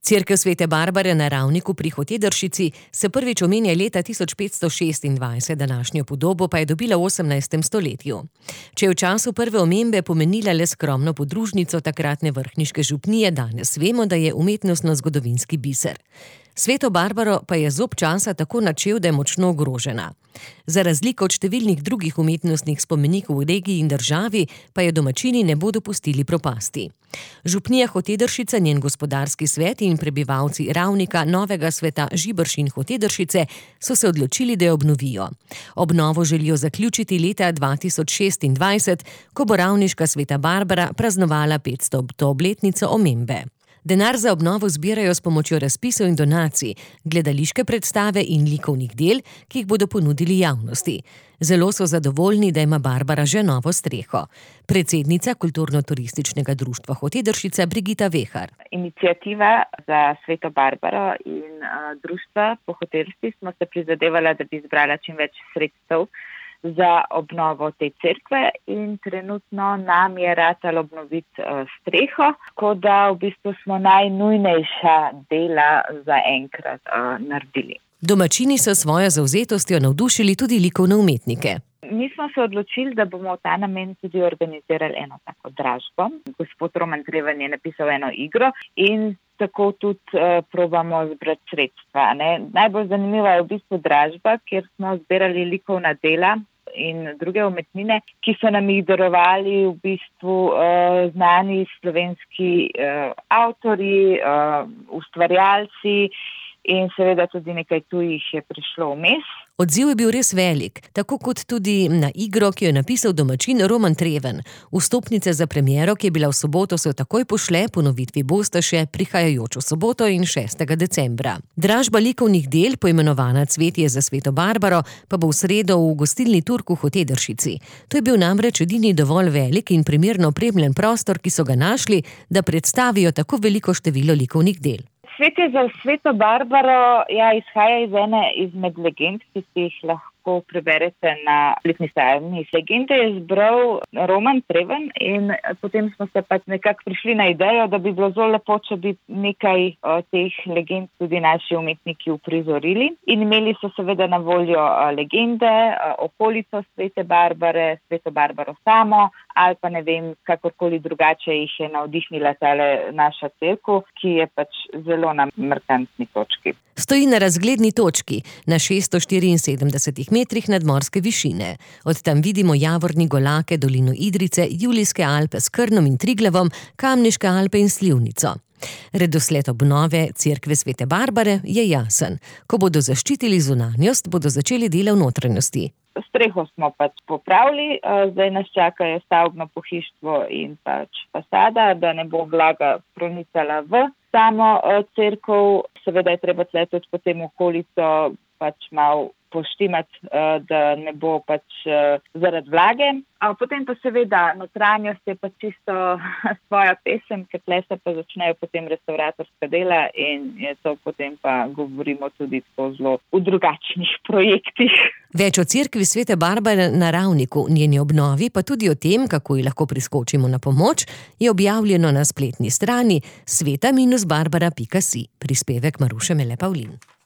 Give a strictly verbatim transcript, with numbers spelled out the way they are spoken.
Cerkev svete Barbare na Ravniku pri Hotedršici se prvič omenja leta tisoč petsto šestindvajset, današnjo podobo pa je dobila v osemnajstem stoletju. Če je v času prve omembe pomenila le skromno podružnico takratne vrhniške župnije, danes vemo, da je umetnostno-zgodovinski biser. Sveto Barbaro pa je zob časa tako načel, da je močno ogrožena. Za razliko od številnih drugih umetnostnih spomenikov v regiji in državi pa je domačini ne bodo pustili propasti. Župnija Hotedršica, njen gospodarski svet in prebivalci Ravnika, Novega sveta, Žiberš in Hotedršice so se odločili, da jo obnovijo. Obnovo želijo zaključiti leta dva tisoč šestindvajset, ko bo ravniška sveta Barbara praznovala petstoto obletnico omembe. Denar za obnovo zbirajo s pomočjo razpisov in donacij, gledališke predstave in likovnih del, ki jih bodo ponudili javnosti. Zelo so zadovoljni, da ima Barbara že novo streho. Predsednica Kulturno-turističnega društva Hotedršica Brigita Vehar. Iniciativa za sveto Barbaro in uh, društva po Hotedršici smo se prizadevala, da bi zbrala čim več sredstev za obnovo te cerkve in trenutno nam je ratalo obnoviti uh, streho, tako da v bistvu smo najnujnejša dela zaenkrat uh, naredili. Domačini so svojo zavzetostjo navdušili tudi likovne umetnike. Mi smo se odločili, da bomo v ta namen tudi organizirali eno tako dražbo. Gospod Roman Treven je napisal eno igro in tako tudi uh, probamo zbrati sredstva. Ne? Najbolj zanimiva je v bistvu dražba, kjer smo zbirali likovna dela in druge umetnine, ki so nam jih darovali v bistvu uh, znani slovenski uh, avtorji, uh, ustvarjalci in seveda tudi nekaj tujih je prišlo vmes. Odziv je bil res velik, tako kot tudi na igro, ki jo je napisal domačin Roman Treven. Vstopnice za premiero, ki je bila v soboto, so takoj pošle, ponovitvi bosta še prihajajočo soboto in šestega decembra. Dražba likovnih del, poimenovana Cvetje za sveto Barbaro, pa bo v sredo v gostilni Turku v Hotedršici. To je bil namreč edini dovolj velik in primerno opremljen prostor, ki so ga našli, da predstavijo tako veliko število likovnih del. Cvetje za sveto Barbaro ja, izhaja iz ene izmed legend, ki si jih lahko preberete na spletni strani. Legende je zbral Roman Treven in potem smo se pač nekako prišli na idejo, da bi bilo zelo lepo, če bi nekaj o, teh legend tudi naši umetniki uprizorili. In imeli so seveda na voljo o, legende, o, okolico svete Barbare, sveto Barbaro samo, ali pa ne vem, kakorkoli drugače jih je navdihnila tale naša cerkev, ki je pač zelo na markantni točki. Stoji na razgledni točki, na šeststo štiriinsedemdesetih metrih nadmorske višine. Od tam vidimo Javorni Golake, dolino Idrijce, Julijske Alpe s Krnom in Triglavom, Kamniške Alpe in Slivnico. Redosled obnove cerkve svete Barbare je jasen. Ko bodo zaščitili zunanjost, bodo začeli dela v notranjosti. Streho smo pač popravili, zdaj nas čakajo stavbno pohištvo in pač fasada, da ne bo vlaga pronicala v samo cerkev. Seveda je treba tle tudi potem okolico pač malo poštimati, da ne bo pač zaradi vlage. A potem pa seveda notranjost je pa čisto svoja pesem, ker tle se pa začnejo potem restauratorska dela in je to potem pa govorimo tudi tako zelo v drugačnih projektih. Več o cerkvi svete Barbare na Ravniku, njeni obnovi, pa tudi o tem, kako ji lahko priskočimo na pomoč, je objavljeno na spletni strani sveta barbara pika si. Prispevek Maruše Mele Pavlin.